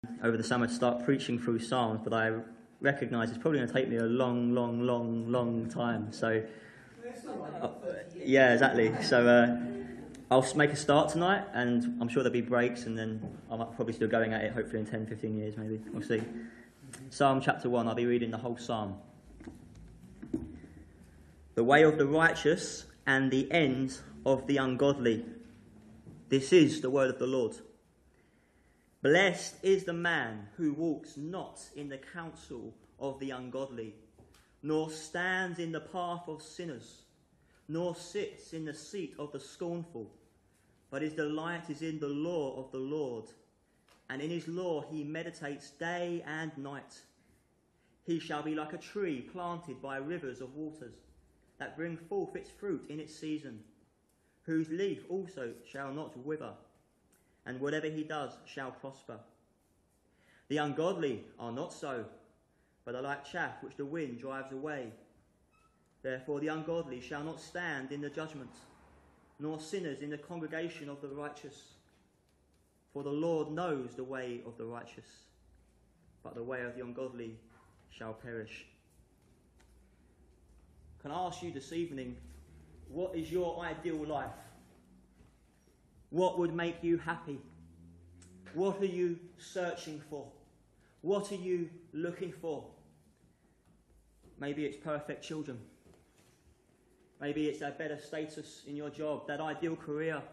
over the summer to start preaching through Psalms, but I recognise it's probably going to take me a long time. So, yeah, exactly. So I'll make a start tonight, and I'm sure there'll be breaks, and then I'm probably still going at it, hopefully in 10, 15 years maybe. We'll see. Psalm chapter 1, I'll be reading the whole psalm. The way of the righteous and the end of the ungodly. This is the word of the Lord. Blessed is the man who walks not in the counsel of the ungodly, nor stands in the path of sinners, nor sits in the seat of the scornful. But his delight is in the law of the Lord, and in his law he meditates day and night. He shall be like a tree planted by rivers of waters, that bring forth its fruit in its season, whose leaf also shall not wither, and whatever he does shall prosper. The ungodly are not so, but are like chaff which the wind drives away. Therefore the ungodly shall not stand in the judgment, nor sinners in the congregation of the righteous. For the Lord knows the way of the righteous, but the way of the ungodly shall perish. Can I ask you this evening, what is your ideal life? What would make you happy? What are you searching for? What are you looking for? Maybe it's perfect children. Maybe it's a better status in your job, that ideal career,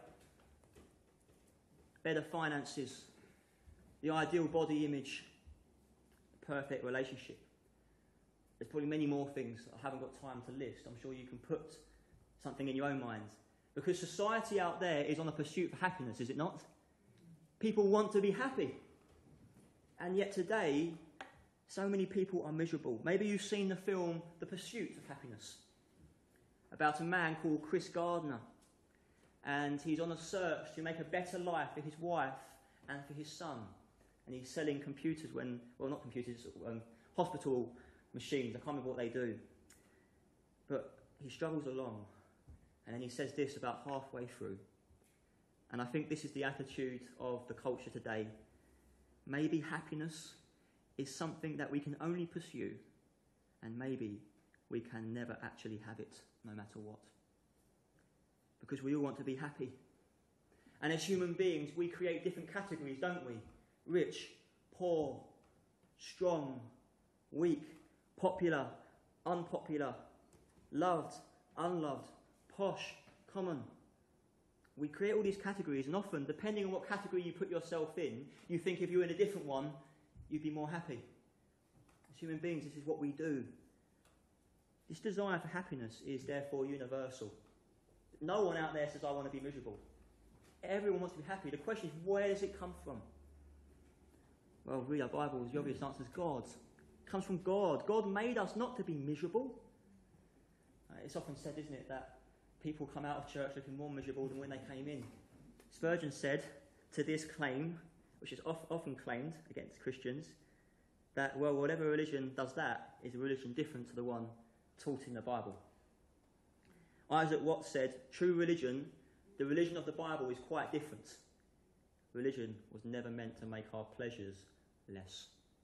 better finances, the ideal body image, the perfect relationship. There's probably many more things I haven't got time to list. I'm sure you can put something in your own mind. Because society out there is on a pursuit for happiness, is it not? People want to be happy. And yet today, so many people are miserable. Maybe you've seen the film The Pursuit of Happiness, about a man called Chris Gardner. And he's on a search to make a better life for his wife and for his son. And he's selling computers hospital machines. I can't remember what they do. But he struggles along. And then he says this about halfway through. And I think this is the attitude of the culture today. Maybe happiness is something that we can only pursue, and maybe we can never actually have it, no matter what. Because we all want to be happy. And as human beings, we create different categories, don't we? Rich, poor, strong, weak, popular, unpopular, loved, unloved, posh, common. We create all these categories, and often, depending on what category you put yourself in, you think if you were in a different one, you'd be more happy. As human beings, this is what we do. This desire for happiness is therefore universal. No one out there says, I want to be miserable. Everyone wants to be happy. The question is, where does it come from? Well, read our Bibles, the obvious answer is God. It comes from God. God made us not to be miserable. It's often said, isn't it, that people come out of church looking more miserable than when they came in. Spurgeon said to this claim, which is often claimed against Christians, that, well, whatever religion does that is a religion different to the one taught in the Bible. Isaac Watts said, true religion, the religion of the Bible, is quite different. Religion was never meant to make our pleasures less.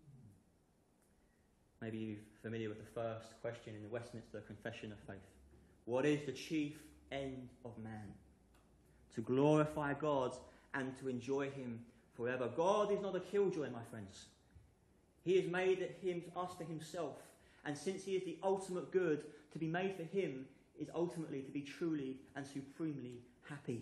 Maybe you're familiar with the first question in the Westminster Confession of Faith. What is the chief end of man? To glorify God and to enjoy him forever. God is not a killjoy, my friends. He has made us for himself. And since he is the ultimate good, to be made for him is ultimately to be truly and supremely happy.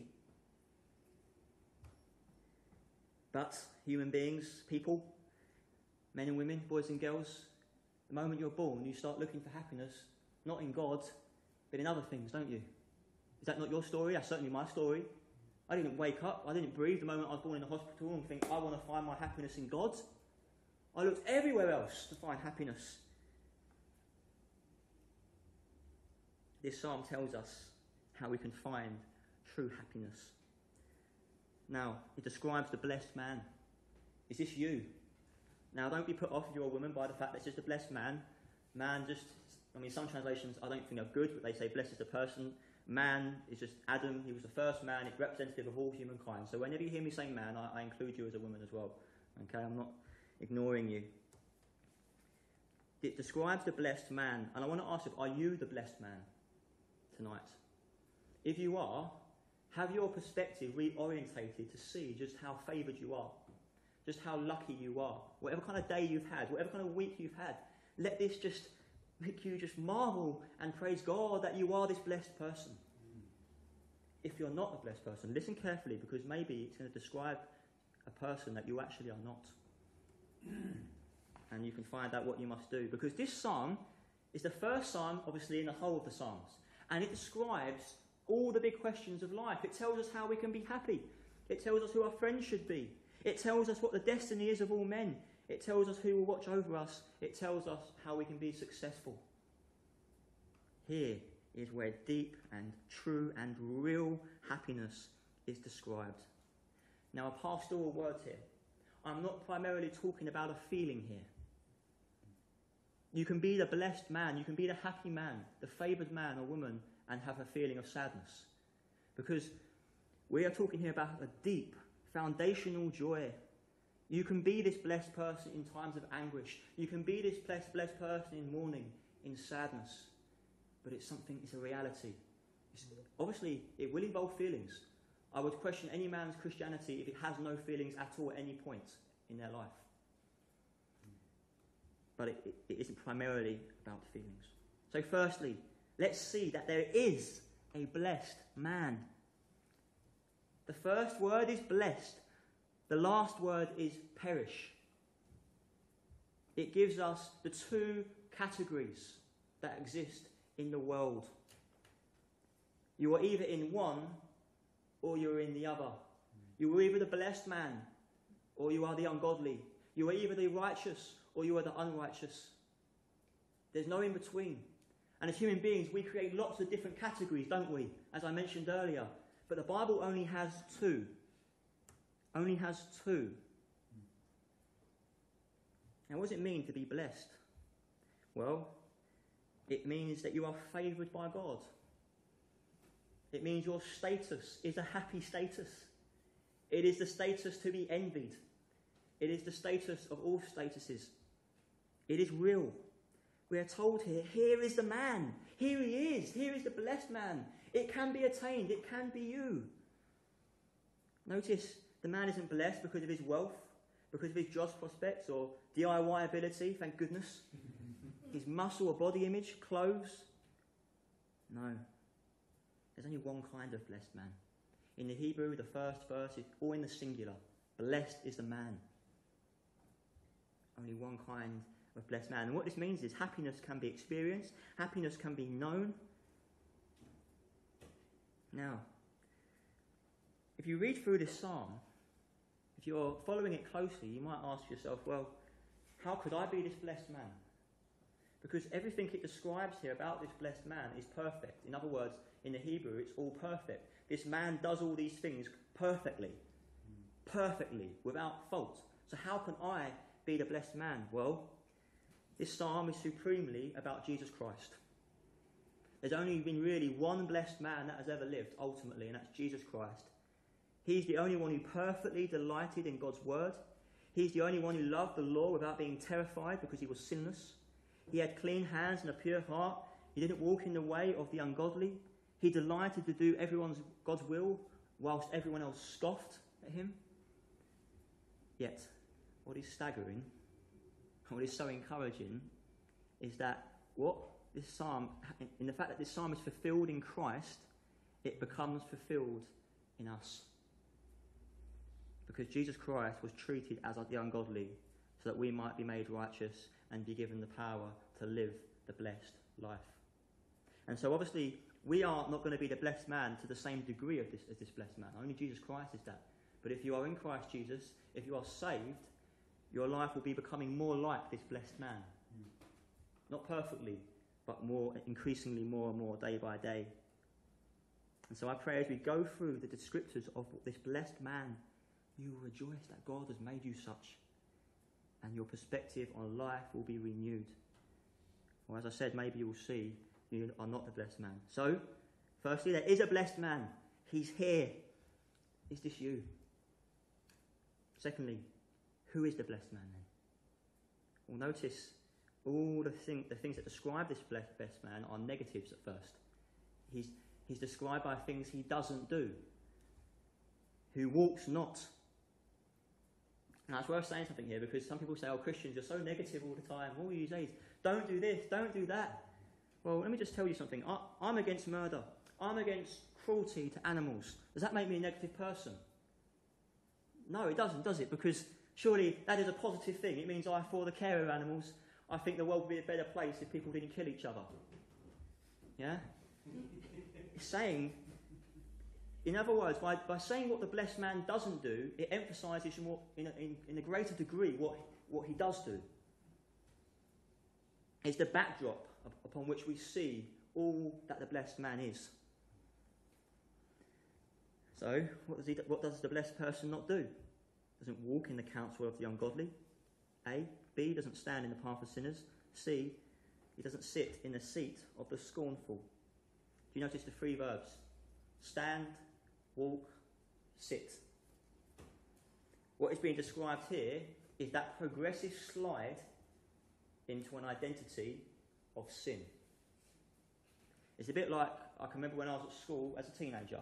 But human beings, people, men and women, boys and girls, the moment you're born, you start looking for happiness, not in God, but in other things, don't you? Is that not your story? That's certainly my story. I didn't wake up, I didn't breathe the moment I was born in the hospital and think, I want to find my happiness in God. I looked everywhere else to find happiness. This psalm tells us how we can find true happiness. Now, it describes the blessed man. Is this you? Now, don't be put off if you're a woman by the fact that it's just a blessed man. Some translations I don't think are good, but they say blessed is the person. Man is just Adam. He was the first man, representative of all humankind. So whenever you hear me say man, I include you as a woman as well. Okay, I'm not ignoring you. It describes the blessed man. And I want to ask you, are you the blessed man tonight? If you are, have your perspective reorientated to see just how favoured you are, just how lucky you are. Whatever kind of day you've had, whatever kind of week you've had, let this just make you just marvel and praise God that you are this blessed person. If you're not a blessed person, listen carefully, because maybe it's going to describe a person that you actually are not. And you can find out what you must do. Because this psalm is the first psalm, obviously, in the whole of the Psalms. And it describes all the big questions of life. It tells us how we can be happy. It tells us who our friends should be. It tells us what the destiny is of all men. It tells us who will watch over us. It tells us how we can be successful. Here is where deep and true and real happiness is described. Now, a pastoral word here. I'm not primarily talking about a feeling here. You can be the blessed man, you can be the happy man, the favoured man or woman, and have a feeling of sadness. Because we are talking here about a deep, foundational joy. You can be this blessed person in times of anguish. You can be this blessed person in mourning, in sadness. But it's a reality. Obviously, it will involve feelings. I would question any man's Christianity if it has no feelings at all at any point in their life. But it isn't primarily about feelings. So firstly, let's see that there is a blessed man. The first word is blessed. The last word is perish. It gives us the two categories that exist in the world. You are either in one or you're in the other. You are either the blessed man or you are the ungodly. You are either the righteous or you are the unrighteous. There's no in between. And as human beings, we create lots of different categories, don't we? As I mentioned earlier. But the Bible only has two. Only has two. Now, what does it mean to be blessed? Well, it means that you are favoured by God. It means your status is a happy status. It is the status to be envied. It is the status of all statuses. It is real. We are told here is the man. Here he is. Here is the blessed man. It can be attained. It can be you. Notice the man isn't blessed because of his wealth, because of his job prospects or DIY ability, thank goodness. His muscle or body image, clothes. No. There's only one kind of blessed man. In the Hebrew, the first verse is all in the singular. Blessed is the man. Only one kind of blessed man. And what this means is happiness can be experienced. Happiness can be known. Now, if you read through this psalm, if you're following it closely, you might ask yourself, well, how could I be this blessed man? Because everything it describes here about this blessed man is perfect. In other words, in the Hebrew, it's all perfect. This man does all these things perfectly. Perfectly, without fault. So how can I be the blessed man? Well, this psalm is supremely about Jesus Christ. There's only been really one blessed man that has ever lived, ultimately, and that's Jesus Christ. He's the only one who perfectly delighted in God's word. He's the only one who loved the law without being terrified because he was sinless. He had clean hands and a pure heart. He didn't walk in the way of the ungodly. He delighted to do God's will whilst everyone else scoffed at him. Yet, what is staggering, what is so encouraging, is that in the fact that this psalm is fulfilled in Christ, it becomes fulfilled in us. Because Jesus Christ was treated as the ungodly so that we might be made righteous and be given the power to live the blessed life. And so obviously, we are not going to be the blessed man to the same degree as this blessed man. Only Jesus Christ is that. But if you are in Christ Jesus, if you are saved, your life will be becoming more like this blessed man. Not perfectly, but increasingly more and more day by day. And so I pray as we go through the descriptors of this blessed man, you will rejoice that God has made you such. And your perspective on life will be renewed. Or as I said, maybe you will see you are not the blessed man. So, firstly, there is a blessed man. He's here. Is this you? Secondly, who is the blessed man then? Well, notice all the things that describe this blessed man are negatives at first. He's described by things he doesn't do. Who walks not. Now, it's worth saying something here, because some people say, oh, Christians, you're so negative all the time. All you say is, don't do this, don't do that. Well, let me just tell you something. I'm against murder. I'm against cruelty to animals. Does that make me a negative person? No, it doesn't, does it? Because surely that is a positive thing. It means I'm for the care of animals. I think the world would be a better place if people didn't kill each other. Yeah? It's saying, in other words, by saying what the blessed man doesn't do, it emphasises more, in a greater degree what he does do. It's the backdrop upon which we see all that the blessed man is. So, what does the blessed person not do? Doesn't walk in the counsel of the ungodly. A. B. Doesn't stand in the path of sinners. C. He doesn't sit in the seat of the scornful. Do you notice the three verbs? Stand, walk, sit. What is being described here is that progressive slide into an identity of sin. It's a bit like, I can remember when I was at school as a teenager.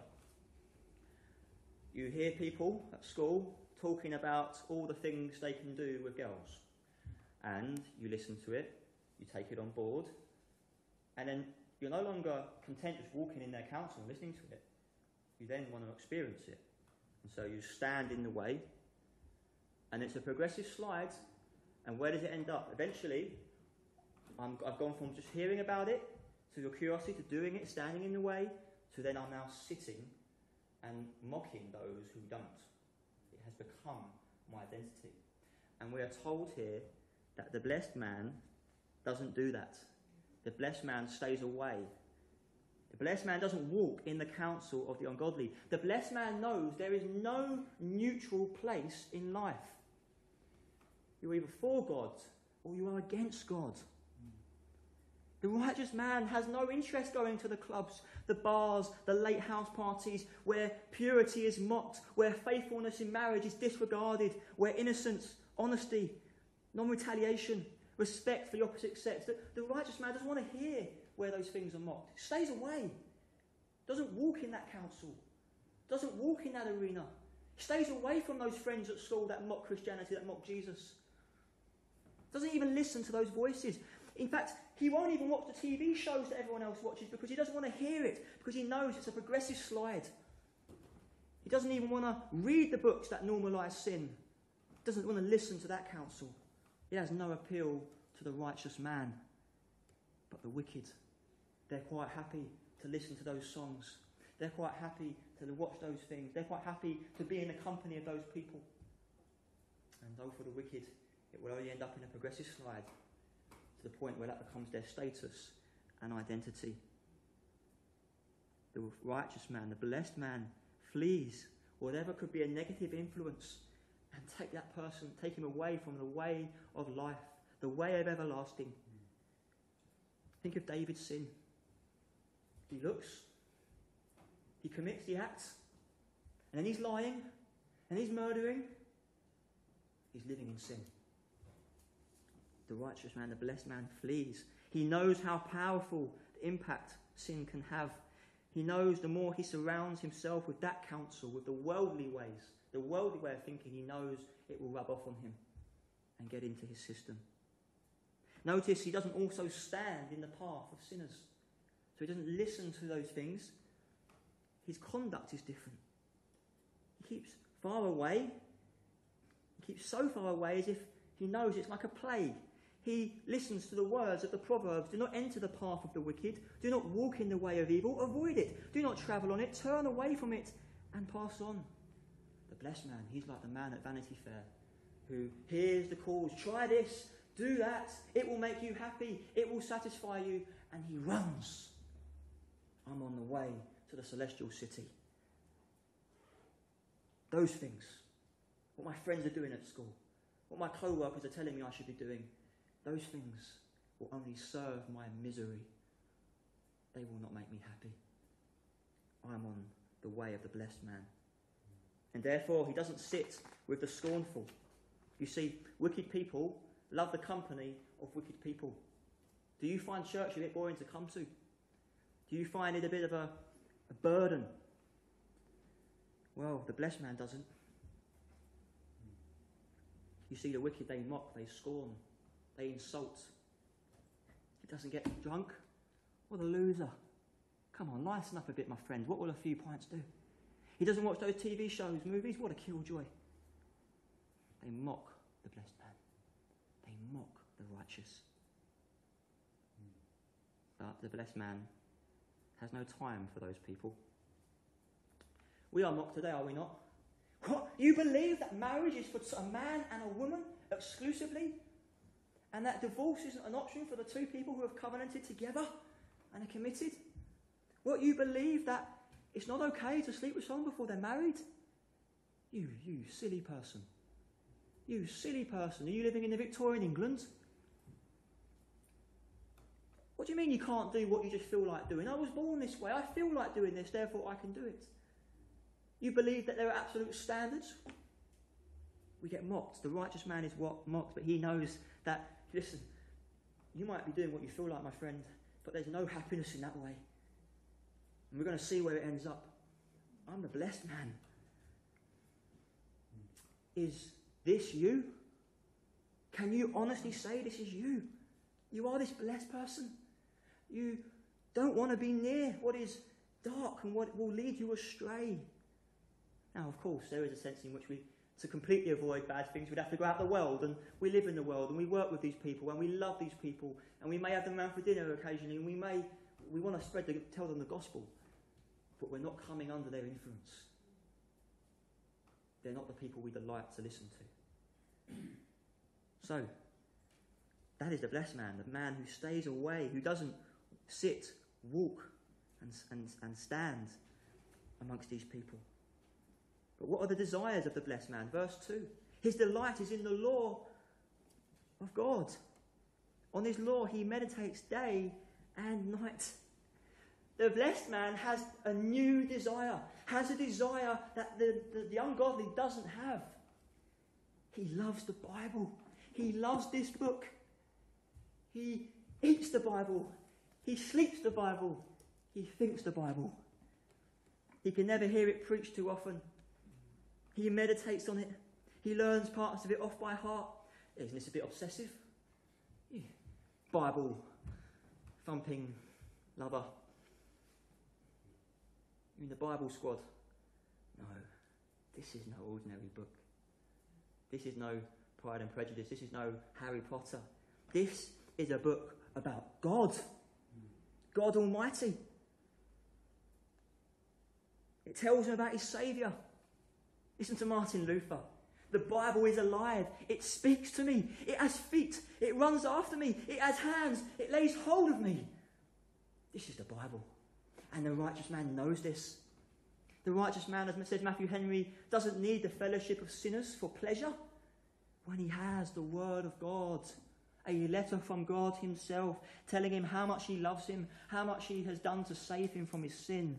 You hear people at school talking about all the things they can do with girls. And you listen to it, you take it on board, and then you're no longer content just walking in their counsel and listening to it. You then want to experience it. And so you stand in the way, and it's a progressive slide, and where does it end up? Eventually, I've gone from just hearing about it, to your curiosity, to doing it, standing in the way, to then I'm now sitting and mocking those who don't. It has become my identity. And we are told here that the blessed man doesn't do that. The blessed man stays away. The blessed man doesn't walk in the counsel of the ungodly. The blessed man knows there is no neutral place in life. You're either for God or you are against God. The righteous man has no interest going to the clubs, the bars, the late house parties, where purity is mocked, where faithfulness in marriage is disregarded, where innocence, honesty, non-retaliation, respect for the opposite sex. The righteous man doesn't want to hear where those things are mocked. He stays away. Doesn't walk in that counsel. Doesn't walk in that arena. He stays away from those friends at school that mock Christianity, that mock Jesus. Doesn't even listen to those voices. In fact, he won't even watch the TV shows that everyone else watches because he doesn't want to hear it, because he knows it's a progressive slide. He doesn't even want to read the books that normalise sin. He doesn't want to listen to that counsel. It has no appeal to the righteous man. But the wicked, they're quite happy to listen to those songs. They're quite happy to watch those things. They're quite happy to be in the company of those people. And though for the wicked, it will only end up in a progressive slide, to the point where that becomes their status and identity. The righteous man, the blessed man, flees whatever could be a negative influence and take him away from the way of life, the way of everlasting. Think of David's sin. He looks, he commits the acts, and then he's lying, and he's murdering. He's living in sin. The righteous man, the blessed man, flees. He knows how powerful the impact sin can have. He knows the more he surrounds himself with that counsel, with the worldly ways, the worldly way of thinking, he knows it will rub off on him and get into his system. Notice he doesn't also stand in the path of sinners. So he doesn't listen to those things. His conduct is different. He keeps far away. He keeps so far away as if he knows it's like a plague. He listens to the words of the Proverbs. Do not enter the path of the wicked. Do not walk in the way of evil. Avoid it. Do not travel on it. Turn away from it and pass on. The blessed man, he's like the man at Vanity Fair who hears the calls, try this, do that, it will make you happy, it will satisfy you, and he runs. I'm on the way to the celestial city. Those things, what my friends are doing at school, what my co-workers are telling me I should be doing, those things will only serve my misery. They will not make me happy. I'm on the way of the blessed man. And therefore he doesn't sit with the scornful. You see, wicked people, love the company of wicked people? Do you find church a bit boring to come to? Do you find it a bit of a burden? Well, the blessed man doesn't. You see, the wicked, they mock, they scorn, they insult. He doesn't get drunk. What a loser. Come on, lighten up a bit, my friend. What will a few pints do? He doesn't watch those TV shows, movies. What a killjoy. They mock the blessed man. They mock the righteous. But the blessed man has no time for those people. We are mocked today, are we not? What? You believe that marriage is for a man and a woman exclusively? And that divorce isn't an option for the two people who have covenanted together and are committed? What, you believe that it's not okay to sleep with someone before they're married? You silly person. You silly person. Are you living in the Victorian England? What do you mean you can't do what you just feel like doing? I was born this way. I feel like doing this, therefore I can do it. You believe that there are absolute standards? We get mocked. The righteous man is mocked, but he knows that, listen, you might be doing what you feel like, my friend, but there's no happiness in that way. And we're going to see where it ends up. I'm the blessed man. Is this you? Can you honestly say this is you? You are this blessed person. You don't want to be near what is dark and what will lead you astray. Now, of course, there is a sense in which to completely avoid bad things, we'd have to go out in the world, and we live in the world, and we work with these people, and we love these people, and we may have them around for dinner occasionally, and we want to tell them the gospel, but we're not coming under their influence. They're not the people we delight to listen to. So, that is the blessed man, the man who stays away, who doesn't sit, walk, and stand amongst these people. But what are the desires of the blessed man? Verse 2. His delight is in the law of God. On his law he meditates day and night. The blessed man has a new desire, has a desire that the ungodly doesn't have. He loves the Bible. He loves this book. He eats the Bible. He sleeps the Bible. He thinks the Bible. He can never hear it preached too often. He meditates on it. He learns parts of it off by heart. Isn't this a bit obsessive? Yeah. Bible thumping lover. You mean the Bible squad? No. This is no ordinary book. This is no Pride and Prejudice. This is no Harry Potter. This is a book about God. God Almighty. It tells him about his Saviour. Listen to Martin Luther. The Bible is alive. It speaks to me. It has feet. It runs after me. It has hands. It lays hold of me. This is the Bible. And the righteous man knows this. The righteous man, as says Matthew Henry, doesn't need the fellowship of sinners for pleasure when he has the Word of God. A letter from God himself telling him how much he loves him, how much he has done to save him from his sin.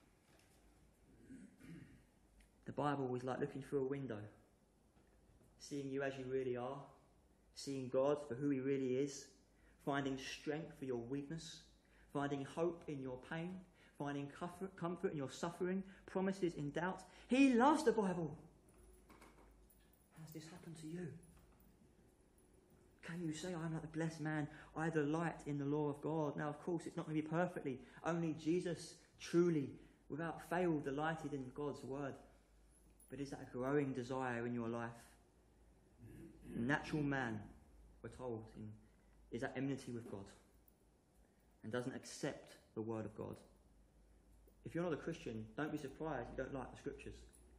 The Bible is like looking through a window, seeing you as you really are, seeing God for who he really is, finding strength for your weakness, finding hope in your pain, finding comfort in your suffering, promises in doubt. He loves the Bible. Has this happened to you? Can you say, I'm like the blessed man, I delight in the law of God? Now, of course, it's not going to be perfectly. Only Jesus truly, without fail, delighted in God's word. But is that a growing desire in your life? Natural man, we're told, is at enmity with God and doesn't accept the word of God. If you're not a Christian, don't be surprised you don't like the scriptures.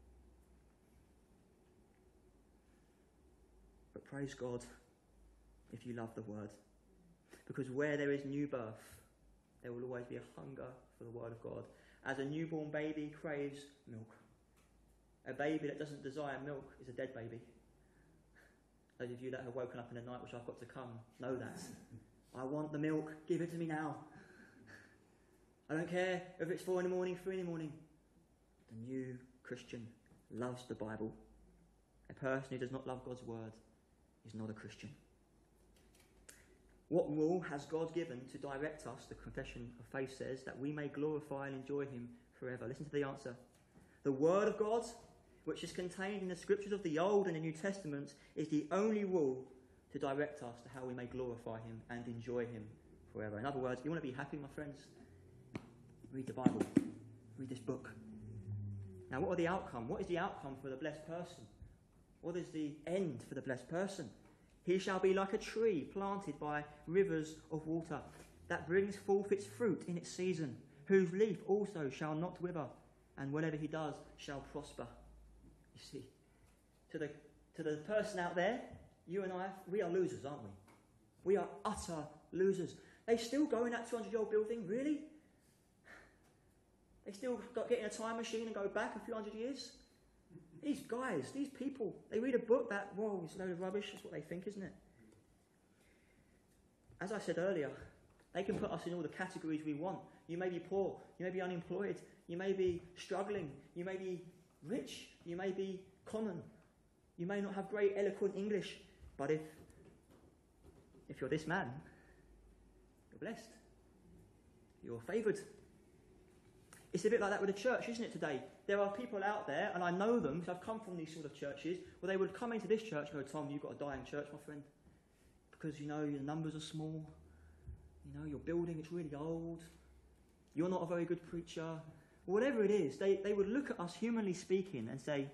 But praise God if you love the word. Because where there is new birth, there will always be a hunger for the word of God. As a newborn baby craves milk. A baby that doesn't desire milk is a dead baby. Those of you that have woken up in the night, which I've got to come, know that. I want the milk, give it to me now. I don't care if it's 4 in the morning, 3 in the morning. The new Christian loves the Bible. A person who does not love God's word is not a Christian. What rule has God given to direct us, the Confession of Faith says, that we may glorify and enjoy him forever? Listen to the answer. The Word of God, which is contained in the Scriptures of the Old and the New Testaments, is the only rule to direct us to how we may glorify him and enjoy him forever. In other words, you want to be happy, my friends? Read the Bible. Read this book. Now, what are the outcome? What is the outcome for the blessed person? What is the end for the blessed person? He shall be like a tree planted by rivers of water, that brings forth its fruit in its season, whose leaf also shall not wither, and whatever he does shall prosper. You see, to the person out there, you and I, we are losers, aren't we? We are utter losers. They still go in that 200-year-old building, really? They still get in a time machine and go back a few hundred years? These guys, these people, they read a book that, whoa, it's a load of rubbish. That's what they think, isn't it? As I said earlier, they can put us in all the categories we want. You may be poor, you may be unemployed, you may be struggling, you may be rich, you may be common, you may not have great eloquent English, but if you're this man, you're blessed. You're favoured. It's a bit like that with the church, isn't it, today? There are people out there, and I know them, because I've come from these sort of churches, where they would come into this church and go, Tom, you've got a dying church, my friend. Because, you know, your numbers are small. You know, your building, it's really old. You're not a very good preacher. Whatever it is, they would look at us, humanly speaking, and say,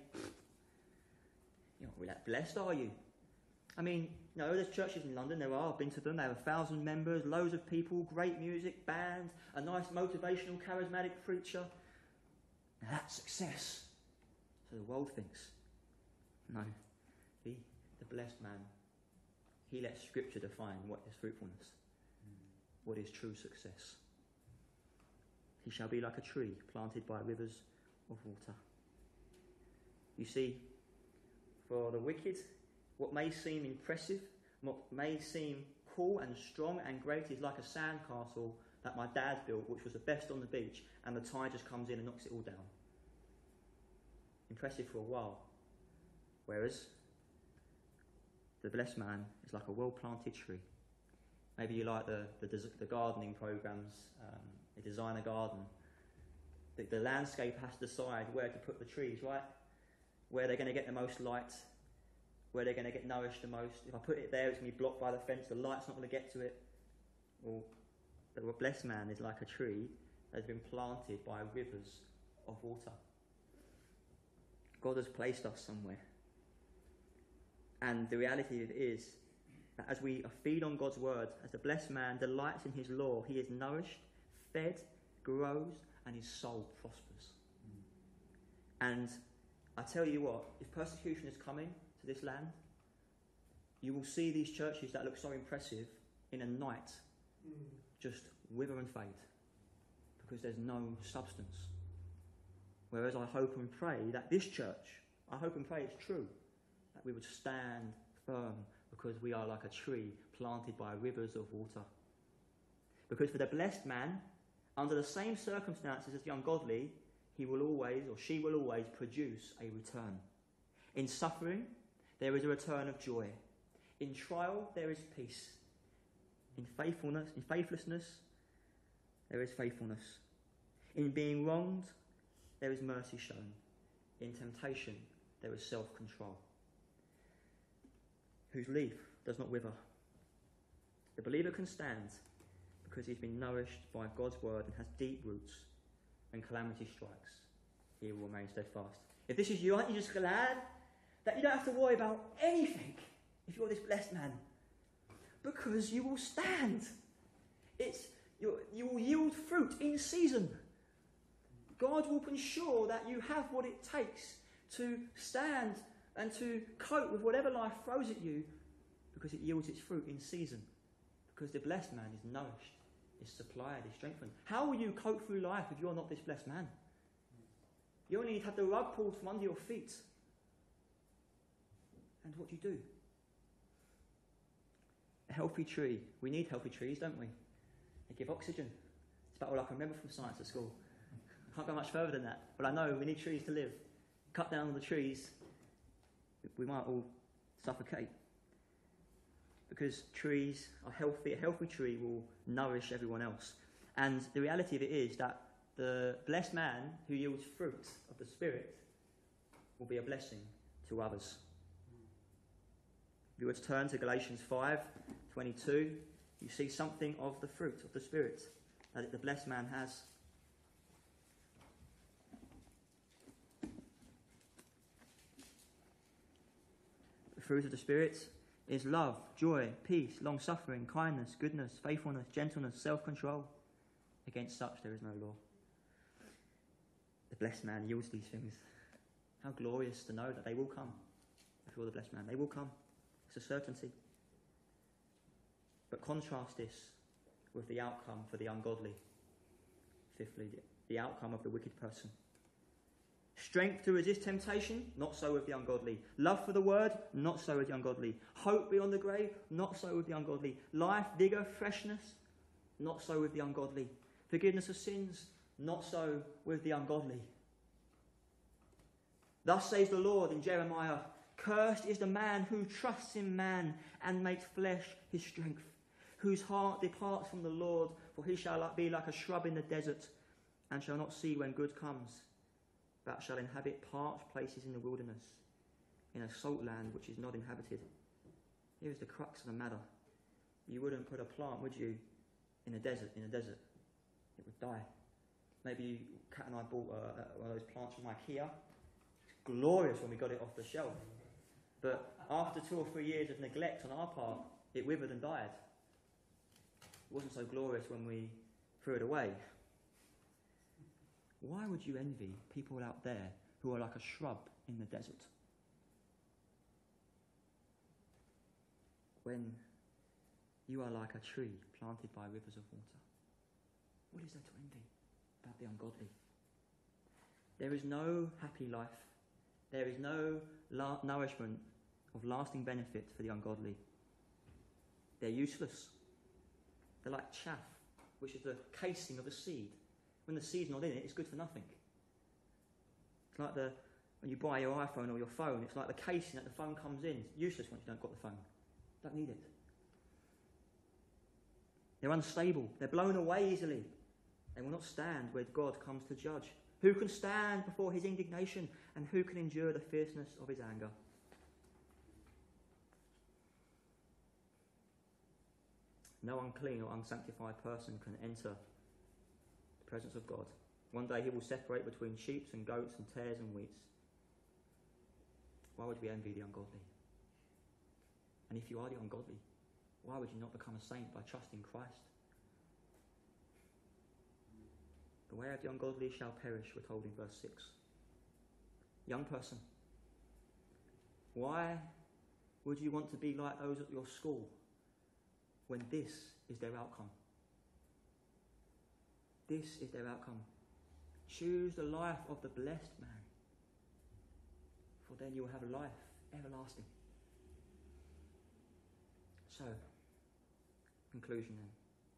you're not really that blessed, are you? I mean, no, there's churches in London, there are, I've been to them, they have 1,000 members, loads of people, great music, band, a nice motivational, charismatic preacher. Now that's success. So the world thinks. No, the blessed man, he lets Scripture define what is fruitfulness, what is true success. He shall be like a tree planted by rivers of water. You see, for the wicked, what may seem impressive, what may seem cool and strong and great is like a sandcastle that my dad built, which was the best on the beach, and the tide just comes in and knocks it all down. Impressive for a while. Whereas the blessed man is like a well-planted tree. Maybe you like the gardening programs, the design a garden. The landscape has to decide where to put the trees, right? Where they're going to get the most light, where they're going to get nourished the most. If I put it there, it's going to be blocked by the fence, the light's not going to get to it. Well, the blessed man is like a tree that has been planted by rivers of water. God has placed us somewhere. And the reality is that as we feed on God's word, as the blessed man delights in his law, he is nourished, fed, grows, and his soul prospers. And I tell you what, if persecution is coming to this land, you will see these churches that look so impressive in a night just wither and fade because there's no substance. Whereas I hope and pray that this church, I hope and pray it's true, that we would stand firm because we are like a tree planted by rivers of water. Because for the blessed man, under the same circumstances as the ungodly, he will always, or she will always, produce a return. In suffering, there is a return of joy. In trial, there is peace. In faithlessness, there is faithfulness. In being wronged, there is mercy shown. In temptation, there is self-control. Whose leaf does not wither. The believer can stand because he's been nourished by God's word and has deep roots. When calamity strikes, he will remain steadfast. If this is you, aren't you just glad that you don't have to worry about anything if you're this blessed man? Because you will stand. You will yield fruit in season. God will ensure that you have what it takes to stand and to cope with whatever life throws at you, because it yields its fruit in season. Because the blessed man is nourished, is supplied, is strengthened. How will you cope through life if you're not this blessed man? You only need to have the rug pulled from under your feet. And what do you do? A healthy tree. We need healthy trees, don't we? They give oxygen. It's about all I can remember from science at school. I can't go much further than that. But I know we need trees to live. Cut down all the trees, we might all suffocate. because trees are healthy. A healthy tree will nourish everyone else. And the reality of it is that the blessed man who yields fruit of the Spirit will be a blessing to others. If you were to turn to Galatians 5:22, you see something of the fruit of the Spirit that the blessed man has. The fruit of the Spirit is love, joy, peace, long-suffering, kindness, goodness, faithfulness, gentleness, self-control. Against such there is no law. The blessed man yields these things. How glorious to know that they will come. If you're the blessed man, they will come. It's a certainty. But contrast this with the outcome for the ungodly. Fifthly, the outcome of the wicked person. Strength to resist temptation, not so with the ungodly. Love for the word, not so with the ungodly. Hope beyond the grave, not so with the ungodly. Life, vigour, freshness, not so with the ungodly. Forgiveness of sins, not so with the ungodly. Thus says the Lord in Jeremiah, cursed is the man who trusts in man and makes flesh his strength, whose heart departs from the Lord, for he shall be like a shrub in the desert, and shall not see when good comes, but shall inhabit parched places in the wilderness, in a salt land which is not inhabited. Here is the crux of the matter. You wouldn't put a plant, would you, in a desert? It would die. Maybe Kat and I bought one of those plants from IKEA. It's glorious when we got it off the shelf. But after 2 or 3 years of neglect on our part, it withered and died. It wasn't so glorious when we threw it away. Why would you envy people out there who are like a shrub in the desert? When you are like a tree planted by rivers of water. What is there to envy about the ungodly? There is no happy life. There is no nourishment of lasting benefit for the ungodly. They're useless. They're like chaff, which is the casing of a seed. When the seed's not in it, it's good for nothing. It's like when you buy your iPhone or your phone, it's like the casing that the phone comes in. It's useless once you don't got the phone. You don't need it. They're unstable. They're blown away easily. They will not stand where God comes to judge. Who can stand before his indignation, and who can endure the fierceness of his anger? No unclean or unsanctified person can enter the presence of God. One day he will separate between sheep and goats and tares and wheats. Why would we envy the ungodly? And if you are the ungodly, why would you not become a saint by trusting Christ? The way of the ungodly shall perish, we're told in verse 6. Young person, why would you want to be like those at your school when this is their outcome? This is their outcome. Choose the life of the blessed man, for then you will have a life everlasting. So, conclusion then.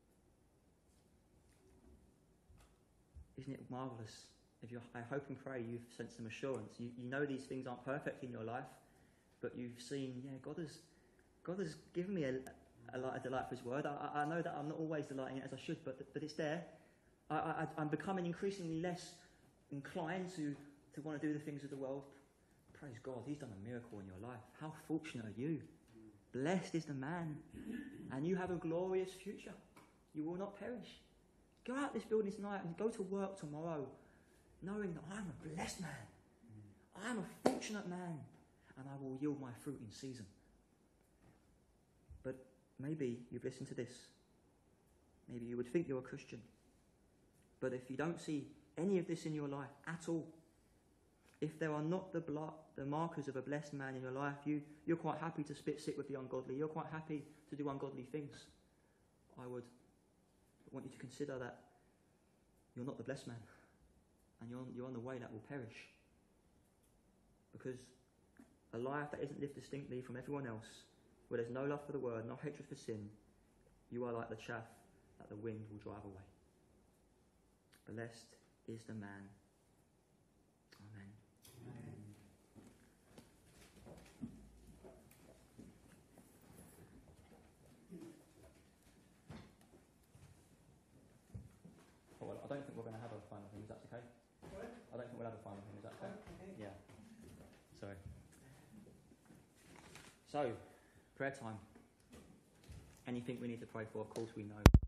Isn't it marvellous? I hope and pray you've sensed some assurance. You know these things aren't perfect in your life, but you've seen, God has given me a delight for his word. I know that I'm not always delighting it as I should, but it's there. I'm becoming increasingly less inclined to want to do the things of the world. Praise God, he's done a miracle in your life. How fortunate are you? Blessed is the man, and you have a glorious future. You will not perish. Go out this building tonight and go to work tomorrow, knowing that I'm a blessed man. I'm a fortunate man, and I will yield my fruit in season. But maybe you've listened to this. Maybe you would think you're a Christian. But if you don't see any of this in your life at all, if there are not the markers of a blessed man in your life, you're quite happy to sit with the ungodly. You're quite happy to do ungodly things. I would want you to consider that you're not the blessed man, and you're on the way that will perish. Because a life that isn't lived distinctly from everyone else, where there's no love for the word, no hatred for sin, you are like the chaff that the wind will drive away. Blessed is the man. Amen. So, prayer time. Anything we need to pray for, of course we know.